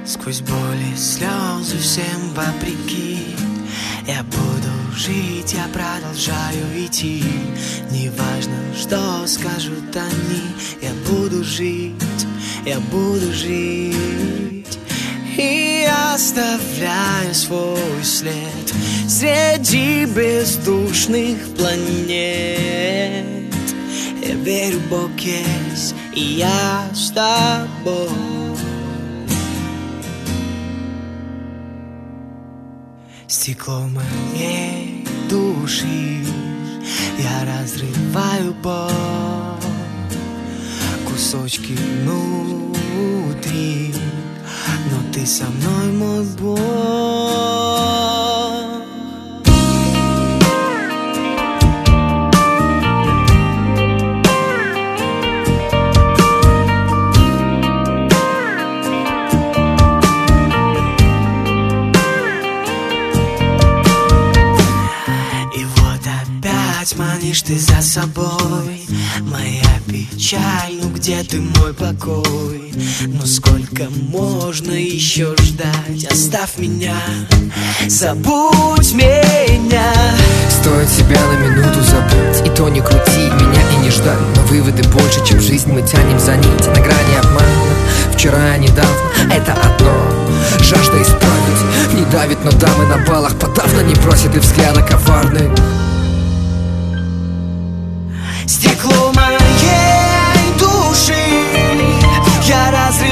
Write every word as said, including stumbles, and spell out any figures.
Сквозь боли, слезы, всем вопреки я буду жить, я продолжаю идти. Неважно, что скажут они, я буду жить, я буду жить. И оставляю свой след среди бездушных планет. Я верю, Бог есть, и я с тобой. Стекло моей души я разрываю боль, кусочки внутри, но ты со мной, мой Бог. Манишь ты за собой, моя печаль, ну где ты, мой покой? Но сколько можно еще ждать? Оставь меня, забудь меня. Стоит себя на минуту забыть, и то не крути меня и не ждать. Но выводы больше, чем жизнь мы тянем за нить. На грани обмана, вчера, недавно, это одно. Жажда исправить, не давит, но дамы на балах подавно не просят, и взгляда коварные. Стекло моей души я разрываю.